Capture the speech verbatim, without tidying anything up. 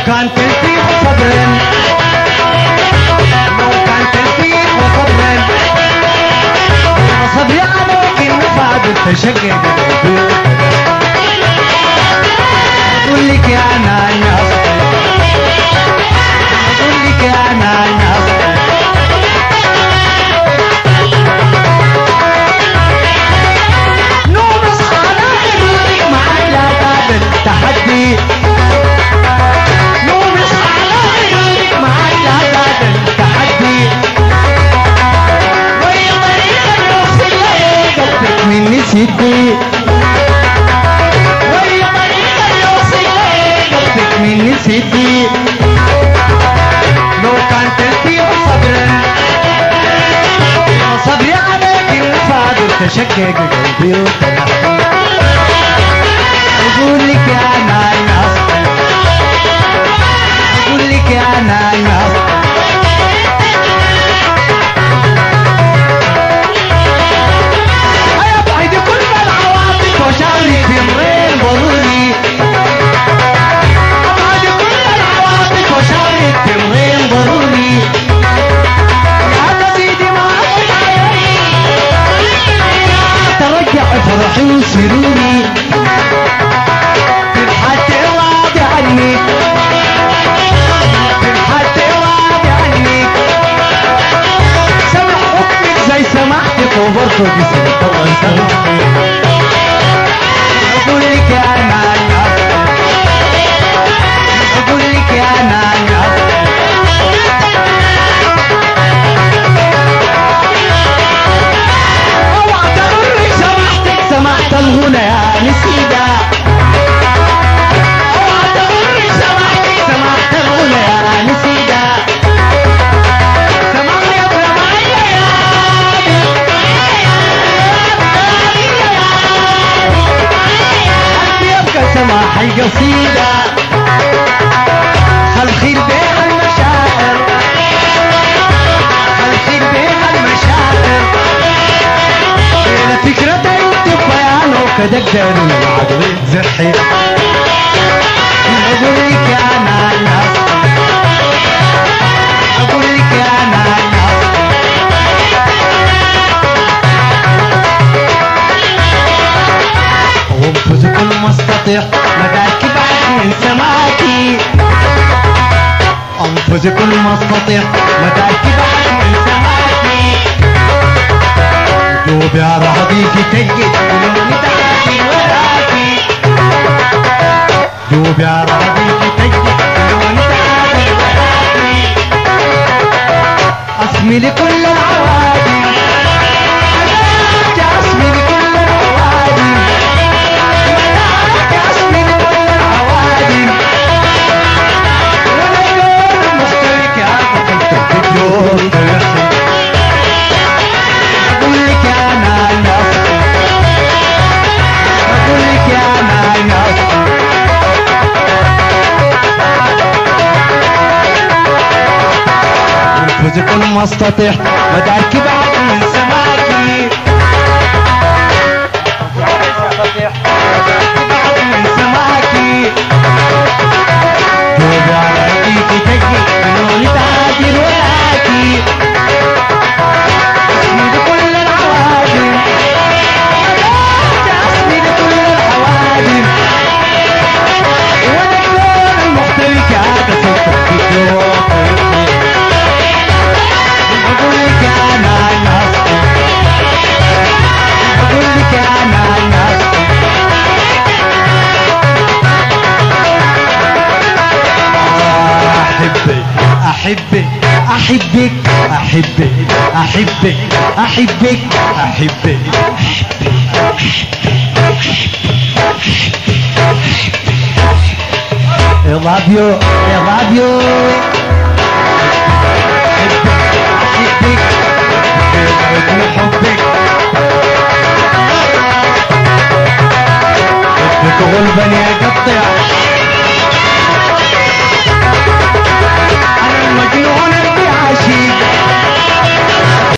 كان تلفيق وصبر، لو كان تلفيق وصبر، صبري عليك النفاد التشقق اقول لك يا ناس، اقول لك يا ناس، نوم اصحى لا معاك لا قابل تحدي، نوم اصحى لا معاك لا قابل تحدي، ويا طريق الوصل لي قلبك مني سدي، ويا طريق الوصل لي قلبك مني سدي، لو كان تلفي وصبر، صبري عليك النفاد تشقق قلبي وتنحي، اقول لك يا ناس، اقول لك يا ناس، ابعد كل العواطف وشعري في مرين ضروري، ابعد كل العواطف وشعري في مرين ضروري، يا سيدي ما ترجع فرحي وسروري، تنحت راضي عني، تنحت راضي عني، سمع حكمك زي سمعتك وبرضه جسمك طبعا سمعني، اقول لك يا نانا، اقول لك يا نانا، اوعى تغرك سمعتك سمعت الغنى يا نسيدة، اوعى تغرك سمعتك سمعت الغنى يا نسيدة، سمعني يا سمعني يا يبقى سماح القصيدة، خلخيل بيها المشاعر، خلخيل بيها المشاعر، إلى فكرة الدفيان وكدقدر الوعد ويتزحي، أقول لك يا نانا، أقول لك يا نانا، وانفذ كل ما استطيع مدارك بعد من سماكي، انفذ كل ما استطيع مدارك بعد من سماكي، دوب يا رهضيكي تجد ولوني تعافي وراكي، دوب يا رهضيكي تجد ولوني تعافي وراكي، اسمي لكل العوادي، اسمي لكل العوادي، اسمي لكل العوادي، وانا دور مشترك يا بقيت الدور تلخي، اقول لك يا نانا، اقول لك يا نانا، انفذ كل ما استطيع مدارك بعد من سماكي، بعد من سماكي، دوب على رأيكي تجي لوني تعادل وراكي، اسمي لكل العوادم، اسمي لكل العوادم، وانا الدور المختلف هذا صوتك في الدور، اقول لك يا نانا، اقول لك يا نانا، احبك احبك احبك احبك احبك احبك احبك I love you, I love you. احبك احبك حبك، حبك غلبا يقطع